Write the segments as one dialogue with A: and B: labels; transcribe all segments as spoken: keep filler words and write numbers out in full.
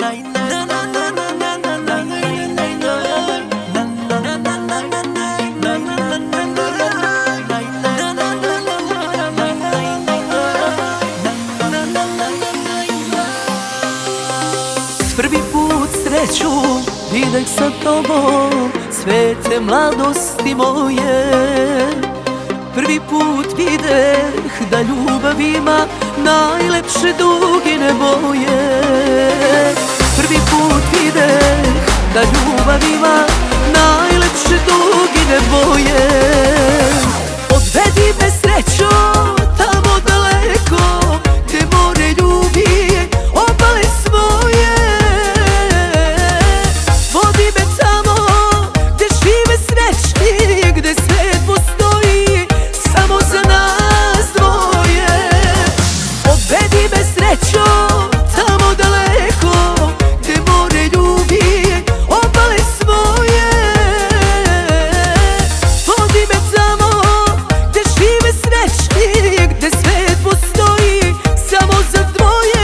A: Prvi put sreću videh sa tobom, svete mladosti moje. Prvi put videh da ljubav ima najlepše dugine boje. Prvi put videh da ljubav ima najlepše dugine boje. Odvedi me srećo tamo daleko, gde more ljubi obale svoje. Vodi me tamo gde žive srećni, gde svet postoji samo za nas dvoje. Odvedi me srećo tamo daleko, gde more ljubi obale svoje. Vodi me tamo gde žive srećni, gde svet postoji samo za dvoje.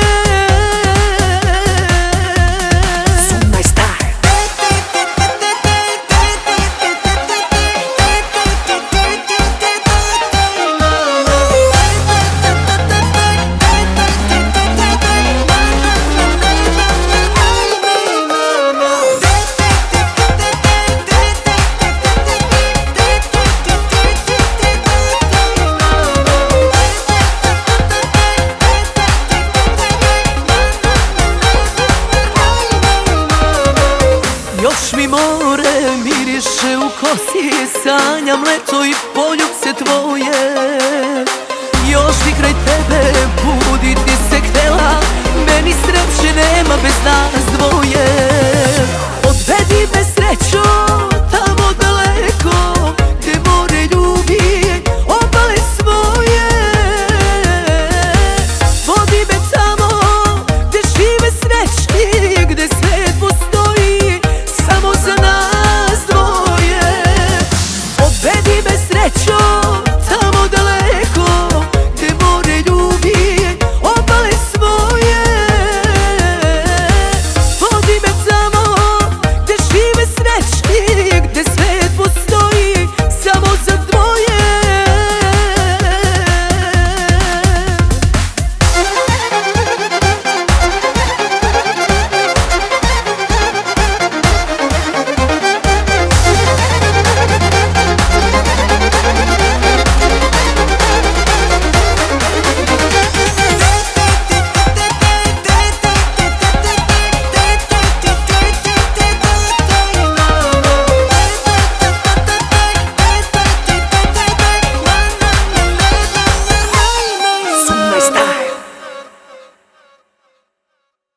A: Još mi more miriše u kosi, sanjam leto i poljubce tvoje. Još bi kraj tebe buditi se htela, meni sreće nema bez nas dvoje.